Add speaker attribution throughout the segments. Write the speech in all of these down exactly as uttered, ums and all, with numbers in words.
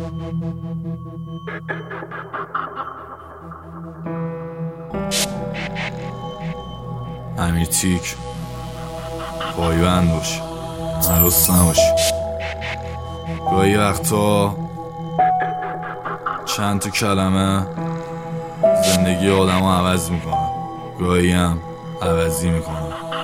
Speaker 1: امیر تیک پایبند باش، عروس نباش. گاهی وقتا چند تا کلمه زندگی آدم رو عوض میکنه، گاهی هم عوضی میکنه.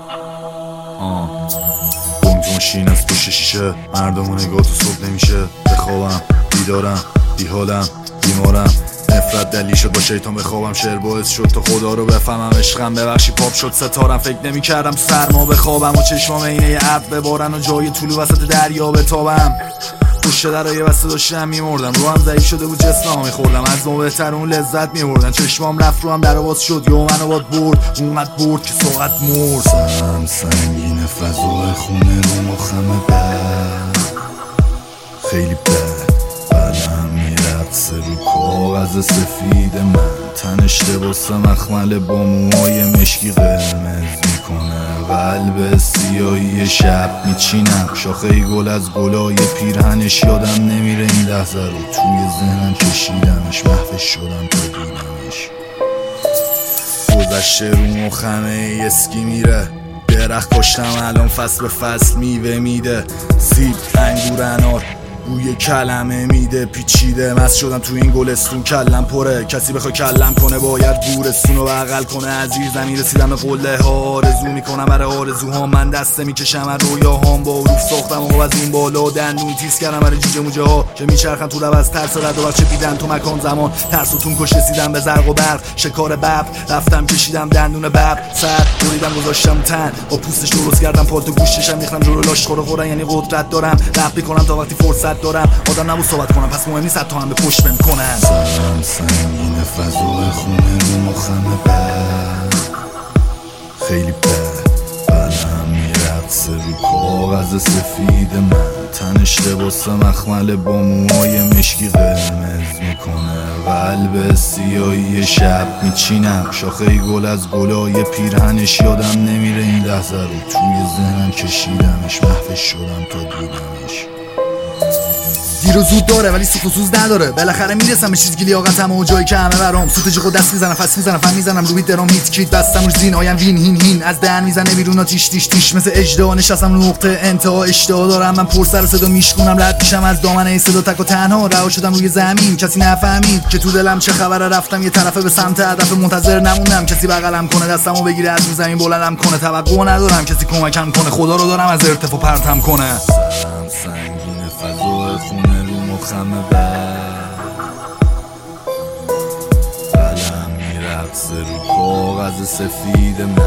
Speaker 1: آه بوم تو ماشین از پشت شیشه، مردم و نگاه تو صبح نمیشه. بخوابم بیدارم بیحالم بیمارم، نفرت دلیل شد با شیطان بخوابم. شعر باعث شد تا خدا رو بفهمم، عشقم ببخشی پاپ شد ستارم. فکر نمی کردم تو سرما بخوابم و چشمام عینه ابر ببارن و جای طلوع وسط دریا بتابم. پشت درای بسته داشتم میمردم، رو هم ضعیف شده بود جسمم میخوردم. از ما بهتر اون لذت میبردن. چشمام رفت رو هم در باز شد، یه منو باد برد اونقدر برد که ساعت مرد.
Speaker 2: سرم سنگین فضای خونه رو مخمه بد، خیلی بد. قلم میرقصه رو کاغذ سفید من، تنش لباس مخمل با موهای مشکی قرمز میکنه. قلب سیاهی شب میچینم، شاخه گل از گلای پیرهنش. یادم نمیره این لحظه رو توی ذهنم کشیدمش، محوش شدم تا دیدمش. گذشته رو مخمه اسکی میره، درخت کاشتم الان فصل به فصل میوه میده. سیب انگور انار بوی کلمه میده، پیچیده مست شدم تو این گلستون. کلم پره، کسی بخواد کلم کنه باید گورستون رو بغل کنه. از زیر زمین رسیدم به قله ها، آرزو میکنم برای آرزوها. من دسته میکشم از رویاهام، با حروف ساختم و از این بالا دندون تیز کردم برای جوجه موجه ها که میچرخن تو لب. از ترس رد و بچه پیدن تو مکان زمان، ترسوتون کش رسیدم به زرق و برق. شکار ببر رفتم کشیدم دندون ببر، سر بریدم گذاشتم تن با پوستش درست کردم پالتو گوشتشم. میخوام جلو لاش خورو خورن، یعنی قدرت دارم رپ میکنم تا وقتی فرصت دارم. آدم نبود صحبت کنم پس مهم نیست تا هم به پشت بهم کنن. سرم سنگین فضای خونه رو مخمه بد، خیلی بد. قلم میرقصه رو کاغذ سفید من، تنش لباس مخمل با موهای مشکی قرمز میکنه. قلب سیاهی شب میچینم، شاخه گل از گلای پیرهنش. یادم نمیره این لحظه رو توی ذهنم کشیدمش، محوش شدم تا دیدمش.
Speaker 3: دیر و زود داره ولی سوخت و سوز نداره، بالاخره میرسم به چیزی که لیاقتمه و جایی که همه برام. سوت جیغ و دست میزنم، فس میزنم، فن میزنم روی درام. هیت کیت بستم روش زین آیم وین هین هین، از دهن میزنه بیرون تیش تیش تیش. مثل اجدا نشستم رو نقطه انتها، اشتها دارم من پر سر صدا میشکنم. رد میشم از دامنه ای صدا تک و تنها، رها شدم روی زمین. کسی نفهمید که تو دلم چه خبره، رفتم یه طرفه به سمت هدف. منتظر نموندم کسی بغلم کنه، دستمو بگیره از زمین بلندم کنه. توقع ندارم کسی کمکم کنه، خدا رو دارم از ارتفاع پرتم کنه.
Speaker 2: سرم سنگین فضای خونه رو مخمه بد، قلم میرقصه رو کاغذ سفید من،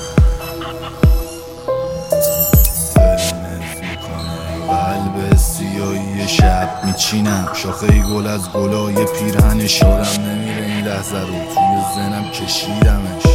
Speaker 2: قرمز میکنه. قلب سیاهی شب میچینم، شاخه گل از گلای پیرهنش. یادم نمیره این لحظه رو توی ذهنم کشیدمش.